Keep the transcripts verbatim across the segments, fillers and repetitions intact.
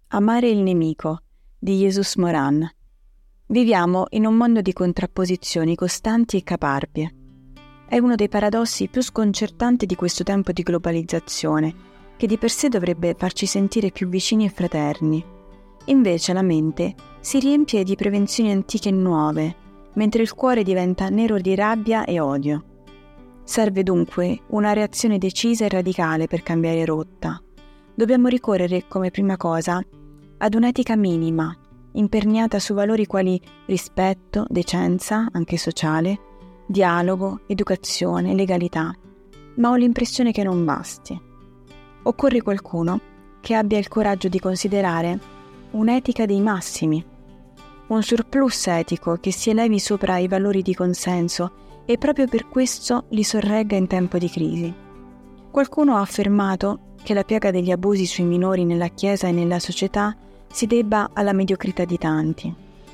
Amare il nemico di Jesus Moran. Viviamo in un mondo di contrapposizioni costanti e caparbie. È uno dei paradossi più sconcertanti di questo tempo di globalizzazione, che di per sé dovrebbe farci sentire più vicini e fraterni. Invece la mente si riempie di prevenzioni antiche e nuove, mentre il cuore diventa nero di rabbia e odio. Serve dunque una reazione decisa e radicale per cambiare rotta. Dobbiamo ricorrere come prima cosa ad un'etica minima, imperniata su valori quali rispetto, decenza, anche sociale, dialogo, educazione, legalità. Ma ho l'impressione che non basti. Occorre qualcuno che abbia il coraggio di considerare un'etica dei massimi, un surplus etico che si elevi sopra i valori di consenso e proprio per questo li sorregga in tempo di crisi. Qualcuno ha affermato che la piaga degli abusi sui minori nella Chiesa e nella società si debba alla mediocrità di tanti.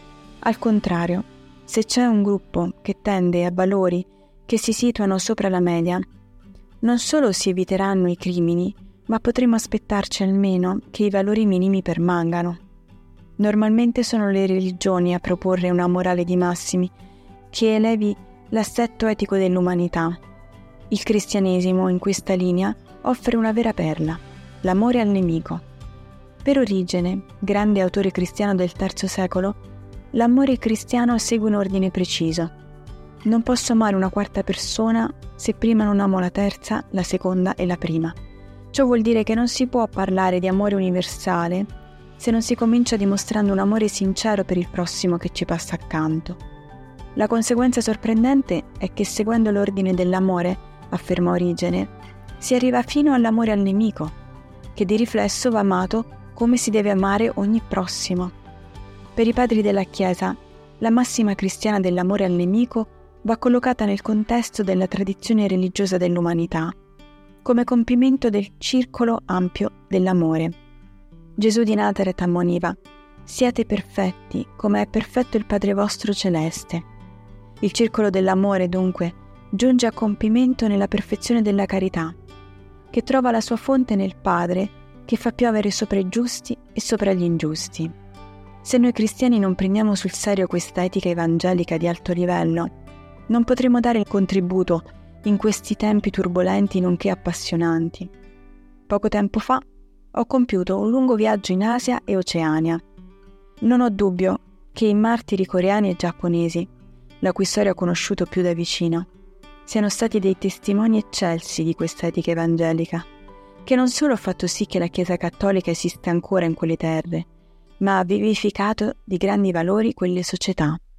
Al contrario, se c'è un gruppo che tende a valori che si situano sopra la media, non solo si eviteranno i crimini, ma potremo aspettarci almeno che i valori minimi permangano. Normalmente sono le religioni a proporre una morale di massimi che elevi l'assetto etico dell'umanità. Il cristianesimo, in questa linea, offre una vera perla, l'amore al nemico. Per Origene, grande autore cristiano del terzo secolo, l'amore cristiano segue un ordine preciso. Non posso amare una quarta persona se prima non amo la terza, la seconda e la prima. Ciò vuol dire che non si può parlare di amore universale se non si comincia dimostrando un amore sincero per il prossimo che ci passa accanto. La conseguenza sorprendente è che seguendo l'ordine dell'amore, afferma Origene, si arriva fino all'amore al nemico, che di riflesso va amato come si deve amare ogni prossimo. Per i padri della Chiesa, la massima cristiana dell'amore al nemico va collocata nel contesto della tradizione religiosa dell'umanità, come compimento del circolo ampio dell'amore. Gesù di Nazaret ammoniva: «Siate perfetti, come è perfetto il Padre vostro celeste». Il circolo dell'amore, dunque, giunge a compimento nella perfezione della carità, che trova la sua fonte nel Padre, che fa piovere sopra i giusti e sopra gli ingiusti. Se noi cristiani non prendiamo sul serio questa etica evangelica di alto livello, non potremo dare il contributo in questi tempi turbolenti nonché appassionanti. Poco tempo fa ho compiuto un lungo viaggio in Asia e Oceania. Non ho dubbio che i martiri coreani e giapponesi, la cui storia ho conosciuto più da vicino, siano stati dei testimoni eccelsi di questa etica evangelica, che non solo ha fatto sì che la Chiesa cattolica esiste ancora in quelle terre, ma ha vivificato di grandi valori quelle società.